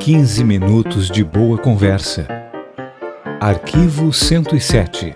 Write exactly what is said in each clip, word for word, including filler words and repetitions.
quinze minutos de boa conversa. Arquivo cento e sete.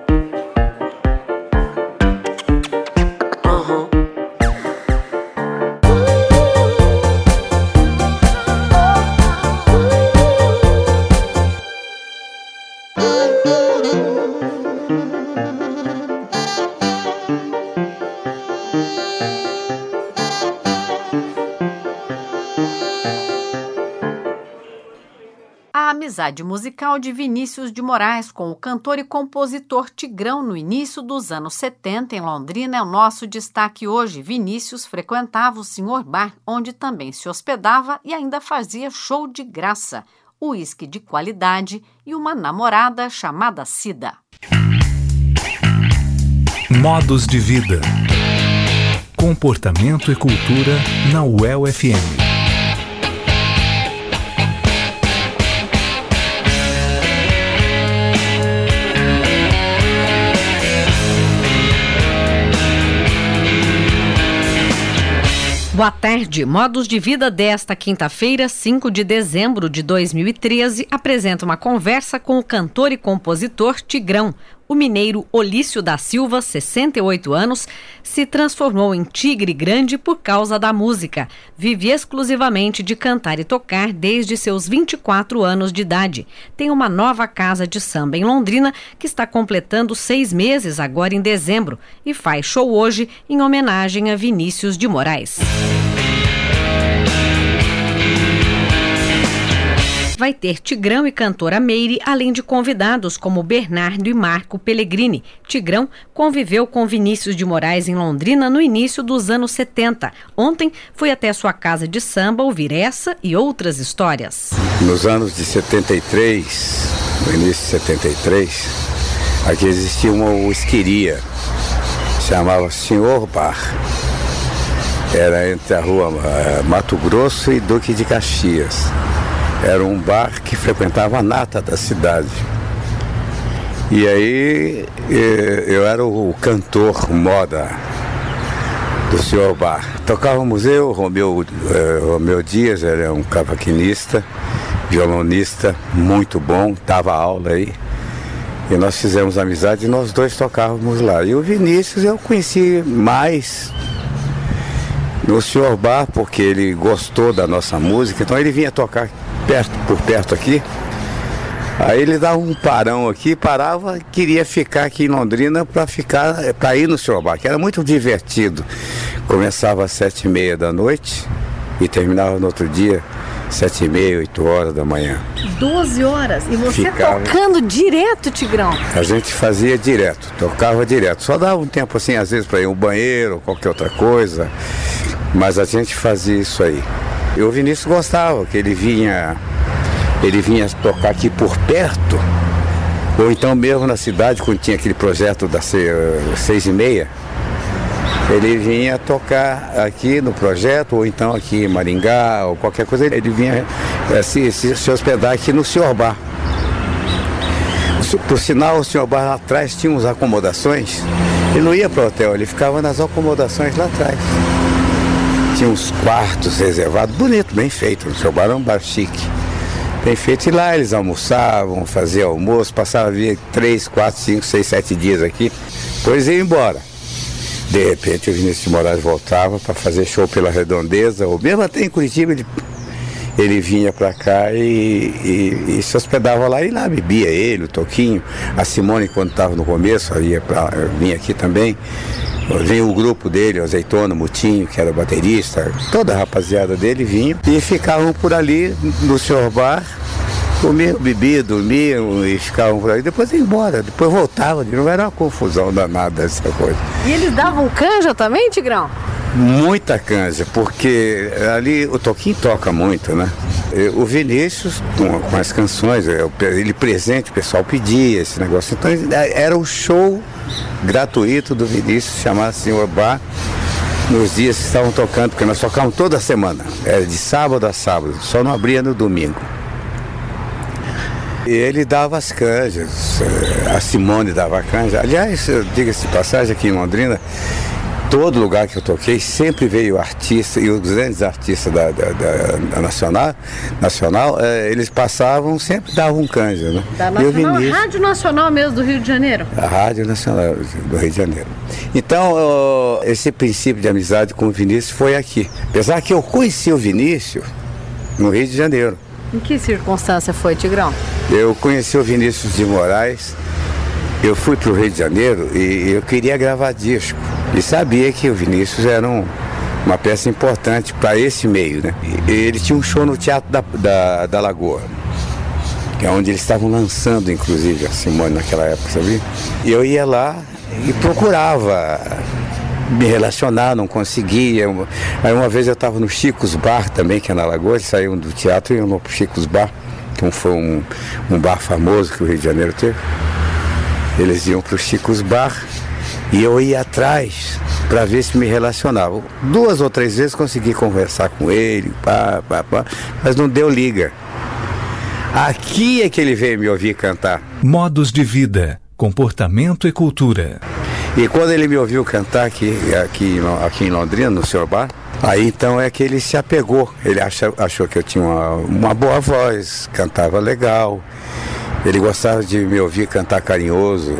A amizade musical de Vinícius de Moraes com o cantor e compositor Tigrão no início dos anos setenta em Londrina é o nosso destaque hoje. Vinícius frequentava o Senhor Bar, onde também se hospedava e ainda fazia show de graça, uísque de qualidade e uma namorada chamada Cida. Modos de vida. Comportamento e cultura na U E L F M. Boa tarde. Modos de Vida desta quinta-feira, cinco de dezembro de dois mil e treze, apresenta uma conversa com o cantor e compositor Tigrão. O mineiro Olício da Silva, sessenta e oito anos, se transformou em tigre grande por causa da música. Vive exclusivamente de cantar e tocar desde seus vinte e quatro anos de idade. Tem uma nova casa de samba em Londrina que está completando seis meses agora em dezembro e faz show hoje em homenagem a Vinícius de Moraes. Vai ter Tigrão e cantora Meire, além de convidados como Bernardo e Marco Pellegrini. Tigrão conviveu com Vinícius de Moraes em Londrina no início dos anos setenta. Ontem foi até sua casa de samba ouvir essa e outras histórias. Nos anos de setenta e três, no início de setenta e três, aqui existia uma whiskeria, chamava Senhor Bar. Era entre a rua uh, Mato Grosso e Duque de Caxias. Era um bar que frequentava a nata da cidade. E aí eu era o cantor moda do Senhor Bar. Tocávamos eu, Romeu, uh, Romeu Dias, ele é um cavaquinista, violonista muito bom, dava aula aí. E nós fizemos amizade e nós dois tocávamos lá. E o Vinícius eu conheci mais no Senhor Bar, porque ele gostou da nossa música, então ele vinha tocar perto, por perto aqui. Aí ele dava um parão aqui, parava, queria ficar aqui em Londrina para ficar, para ir no Senhor Bar, que era muito divertido. Começava às sete e meia da noite e terminava no outro dia, sete e meia, oito horas da manhã. doze horas? E você Ficava... tocando direto, Tigrão? A gente fazia direto, tocava direto. Só dava um tempo assim, às vezes, para ir ao banheiro ou qualquer outra coisa, mas a gente fazia isso aí. E o Vinícius gostava, que ele vinha, ele vinha tocar aqui por perto, ou então mesmo na cidade, quando tinha aquele projeto das seis e meia, ele vinha tocar aqui no projeto, ou então aqui em Maringá, ou qualquer coisa, ele vinha é, se, se, se hospedar aqui no Senhor Bar. Por sinal, o Senhor Bar lá atrás tinha umas acomodações, ele não ia para o hotel, ele ficava nas acomodações lá atrás. Tinha uns quartos reservados, bonito, bem feito. O Senhor Bar era um bar chique, bem feito. E lá eles almoçavam, faziam almoço, passavam via três, quatro, cinco, seis, sete dias aqui, depois ia embora. De repente o Vinícius de Moraes voltava para fazer show pela Redondeza, ou mesmo até em Curitiba, ele, ele vinha para cá e, e, e se hospedava lá, e lá bebia ele, o Toquinho, a Simone quando estava no começo, ia pra, vinha aqui também. Vinha o grupo dele, o Azeitona, o Mutinho, que era baterista, toda a rapaziada dele vinha e ficavam por ali no Senhor Bar, comiam, bebiam, dormiam e ficavam por ali. Depois iam embora, depois voltavam, não era uma confusão danada essa coisa. E eles davam canja também, Tigrão? Muita canja, porque ali o Toquinho toca muito, né? O Vinícius, com, com as canções, ele presente, o pessoal pedia esse negócio. Então era o show gratuito do Vinícius, chamado Senhor Bar, nos dias que estavam tocando, porque nós tocávamos toda semana, era de sábado a sábado, só não abria no domingo. E ele dava as canjas, a Simone dava a canja. Aliás, diga-se de passagem, aqui em Londrina, todo lugar que eu toquei sempre veio artista, e os grandes artistas da, da, da, da Nacional, nacional é, eles passavam, sempre davam um canja, né? Da Nacional, Rádio Nacional mesmo do Rio de Janeiro? A Rádio Nacional do Rio de Janeiro. Então, ó, esse princípio de amizade com o Vinícius foi aqui. Apesar que eu conheci o Vinícius no Rio de Janeiro. Em que circunstância foi, Tigrão? Eu conheci o Vinícius de Moraes, eu fui para o Rio de Janeiro e eu queria gravar disco. E sabia que o Vinícius era um, uma peça importante para esse meio, né? E ele tinha um show no Teatro da, da, da Lagoa, que é onde eles estavam lançando, inclusive, a Simone naquela época, sabia? E eu ia lá e procurava me relacionar, não conseguia. Aí uma vez eu estava no Chico's Bar também, que é na Lagoa, eles saíam do teatro e iam no Chico's Bar, que foi um, um bar famoso que o Rio de Janeiro teve. Eles iam para o Chico's Bar e eu ia atrás para ver se me relacionava. Duas ou três vezes consegui conversar com ele, pá, pá, pá, mas não deu liga. Aqui é que ele veio me ouvir cantar. Modos de vida, comportamento e cultura. E quando ele me ouviu cantar aqui, aqui, aqui em Londrina, no senhor Bar, aí então é que ele se apegou. Ele achou, achou que eu tinha uma, uma boa voz, cantava legal. Ele gostava de me ouvir cantar carinhoso.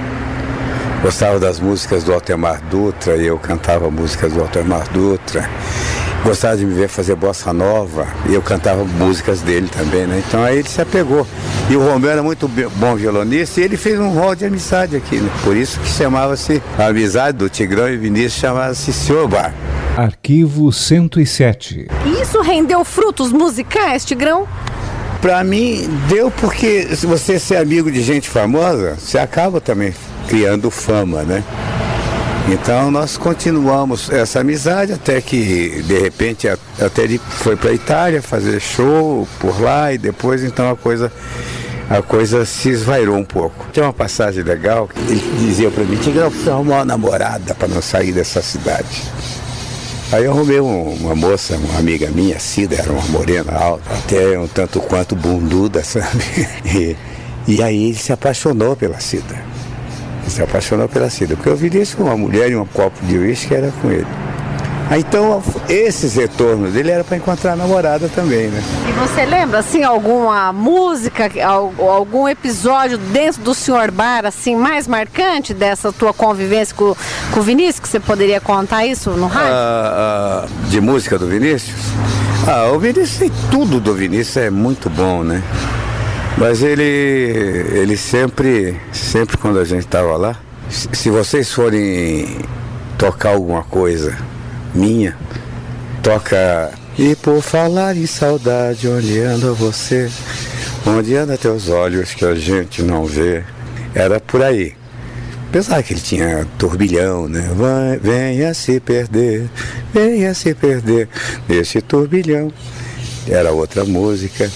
Gostava das músicas do Altemar Dutra, e eu cantava músicas do Altemar Dutra. Gostava de me ver fazer bossa nova, e eu cantava músicas dele também, né? Então aí ele se apegou. E o Romeu era muito bom violonista, e ele fez um rol de amizade aqui, né? Por isso que chamava-se, a amizade do Tigrão e Vinícius chamava-se senhor Bar. Arquivo cento e sete. E isso rendeu frutos musicais, Tigrão? Pra mim, deu, porque se você ser amigo de gente famosa, você acaba também criando fama, né? Então nós continuamos essa amizade até que, de repente, até ele foi para a Itália fazer show por lá, e depois então a coisa, a coisa se esvairou um pouco. Tem uma passagem legal, ele dizia para mim: Tigrão, precisa arrumar uma namorada para não sair dessa cidade. Aí eu arrumei um, uma moça, uma amiga minha, Cida, era uma morena alta, até um tanto quanto bunduda, sabe? E, e aí ele se apaixonou pela Cida. Ele se apaixonou pela Cida, porque eu vi isso com uma mulher e um copo de uísque era com ele. Aí, então, esses retornos dele era para encontrar a namorada também, né? E você lembra, assim, alguma música, algum episódio dentro do senhor Bar, assim, mais marcante dessa tua convivência com, com o Vinícius, que você poderia contar isso no rádio? Ah, ah, de música do Vinícius? Ah, o Vinícius, tudo do Vinícius é muito bom, né? Mas ele, ele sempre, sempre quando a gente estava lá, se, se vocês forem tocar alguma coisa minha, toca E por falar em saudade, onde anda você? Onde anda teus olhos que a gente não vê? Era por aí. Apesar que ele tinha turbilhão, né? Vai, venha se perder, venha se perder nesse turbilhão. Era outra música.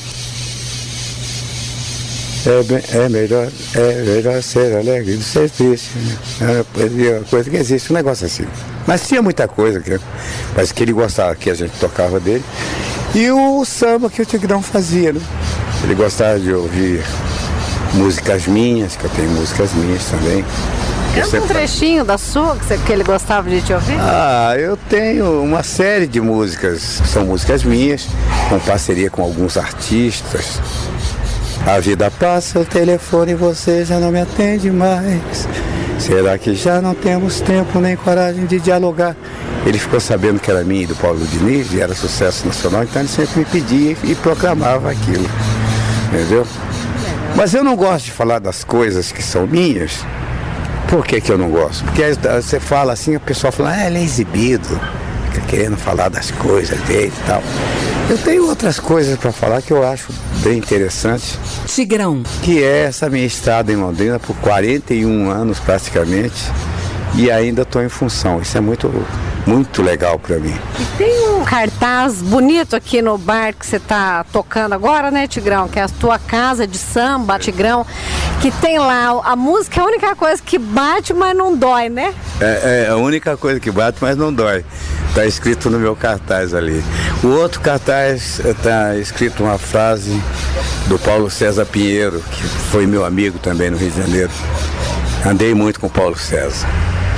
É, bem, é, melhor, é melhor ser alegre do que ser triste. Né? É uma coisa que existe, um negócio assim. Mas tinha muita coisa, que, mas que ele gostava, que a gente tocava dele. E o samba que o Tigrão fazia, né? Ele gostava de ouvir músicas minhas, que eu tenho músicas minhas também. Canta um trechinho da sua, que, você, que ele gostava de te ouvir? Ah, eu tenho uma série de músicas, são músicas minhas, com parceria com alguns artistas. A vida passa, o telefone você já não me atende mais. Será que já não temos tempo nem coragem de dialogar? Ele ficou sabendo que era minha e do Paulo Diniz, e era sucesso nacional, então ele sempre me pedia e proclamava aquilo. Entendeu? Mas eu não gosto de falar das coisas que são minhas. Por que que eu não gosto? Porque você fala assim, a pessoa fala, ah, ele é exibido, fica querendo falar das coisas dele e tal. Eu tenho outras coisas para falar que eu acho bem interessante. Tigrão. Que é essa minha estada em Londrina por quarenta e um anos praticamente, e ainda estou em função. Isso é muito, muito legal para mim. E tem um cartaz bonito aqui no bar que você está tocando agora, né, Tigrão? Que é a tua casa de samba, Tigrão, que tem lá, a música é a única coisa que bate, mas não dói, né? É, é a única coisa que bate, mas não dói. Está escrito no meu cartaz ali. O outro cartaz está escrito uma frase do Paulo César Pinheiro, que foi meu amigo também no Rio de Janeiro. Andei muito com o Paulo César.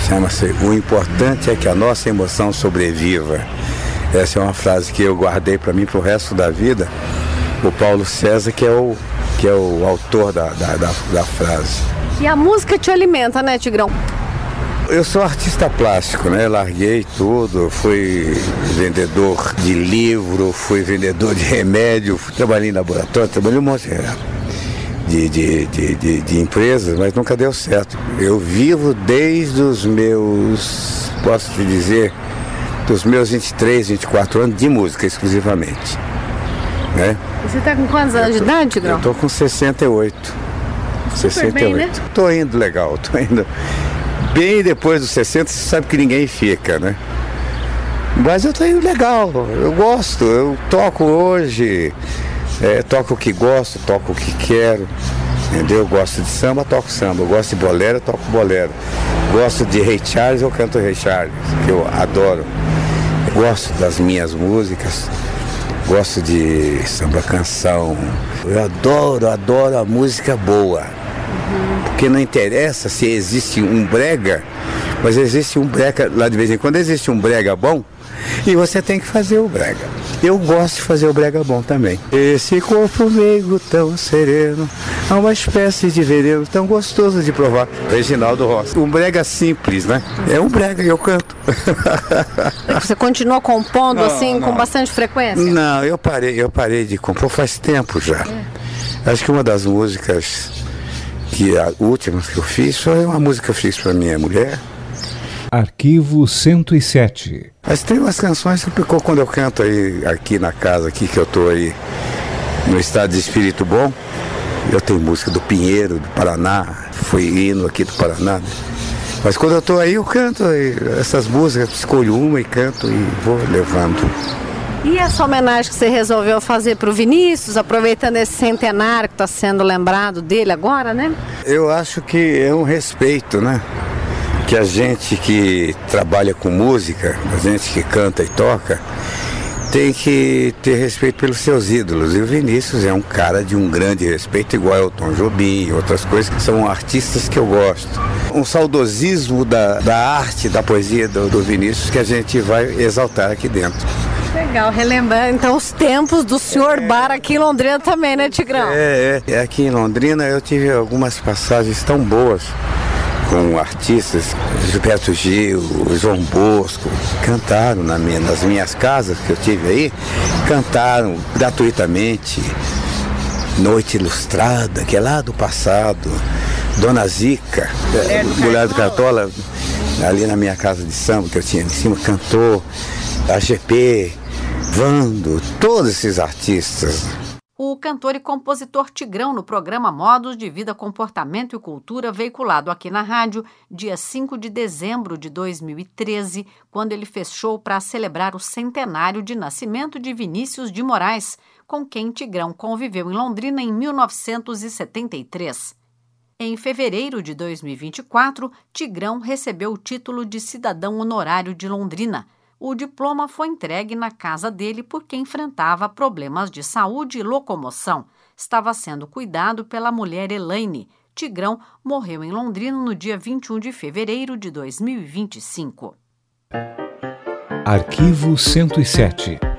Chama-se "O importante é que a nossa emoção sobreviva". Essa é uma frase que eu guardei para mim para o resto da vida. O Paulo César, que é o, que é o autor da, da, da, da frase. E a música te alimenta, né, Tigrão? Eu sou artista plástico, né? Larguei tudo, fui vendedor de livro, fui vendedor de remédio, trabalhei em laboratório, trabalhei em um monte de, de, de, de, de empresas, mas nunca deu certo. Eu vivo desde os meus, posso te dizer, dos meus vinte e três, vinte e quatro anos de música exclusivamente. Né? Você está com quantos anos de idade, Tigrão? Eu estou com sessenta e oito. Super sessenta e oito. bem, né? Tô indo legal, tô indo. Bem depois dos sessenta, você sabe que ninguém fica, né? Mas eu tô indo legal, eu gosto, eu toco hoje, é, toco o que gosto, toco o que quero, entendeu? Eu gosto de samba, toco samba, eu gosto de bolero, eu toco bolero. Gosto de Ray Charles, eu canto Ray Charles, que eu adoro. Eu gosto das minhas músicas, gosto de samba canção. Eu adoro, adoro a música boa. Porque não interessa se existe um brega, mas existe um brega, lá de vez em quando existe um brega bom, e você tem que fazer o brega. Eu gosto de fazer o brega bom também. Esse corpo meigo tão sereno, há uma espécie de veneno tão gostoso de provar. Reginaldo Rossi. Um brega simples, né? É um brega e eu canto. Você continua compondo Não, assim, não. com bastante frequência? Não, eu parei, eu parei de compor faz tempo já. É. Acho que uma das músicas que a última que eu fiz foi uma música que eu fiz para minha mulher. Arquivo cento e sete. Mas tem umas canções que ficou quando eu canto aí, aqui na casa, aqui que eu tô aí, no estado de espírito bom. Eu tenho música do Pinheiro, do Paraná, foi hino aqui do Paraná. Mas quando eu tô aí, eu canto aí, essas músicas, escolho uma e canto e vou levando. E essa homenagem que você resolveu fazer para o Vinícius, aproveitando esse centenário que está sendo lembrado dele agora, né? Eu acho que é um respeito, né? Que a gente que trabalha com música, a gente que canta e toca, tem que ter respeito pelos seus ídolos. E o Vinícius é um cara de um grande respeito, igual ao Tom Jobim e outras coisas, que são artistas que eu gosto. Um saudosismo da, da arte, da poesia do, do Vinícius que a gente vai exaltar aqui dentro. Legal, relembrando então os tempos do senhor é. Bar aqui em Londrina também, né, Tigrão? É, é, aqui em Londrina eu tive algumas passagens tão boas com artistas, Gilberto Gil, João Bosco, cantaram na minha, nas minhas casas que eu tive aí, cantaram gratuitamente Noite Ilustrada, que é lá do passado, Dona Zica, Mulher do, Mulher do Cartola, ali na minha casa de samba que eu tinha em cima, cantou, A G P, Vando, todos esses artistas. O cantor e compositor Tigrão no programa Modos de Vida, Comportamento e Cultura, veiculado aqui na rádio, dia cinco de dezembro de dois mil e treze, quando ele fez show para celebrar o centenário de nascimento de Vinícius de Moraes, com quem Tigrão conviveu em Londrina em mil novecentos e setenta e três. Em fevereiro de dois mil e vinte e quatro, Tigrão recebeu o título de cidadão honorário de Londrina. O diploma foi entregue na casa dele porque enfrentava problemas de saúde e locomoção. Estava sendo cuidado pela mulher Elaine. Tigrão morreu em Londrina no dia vinte e um de fevereiro de dois mil e vinte e cinco. Arquivo cento e sete.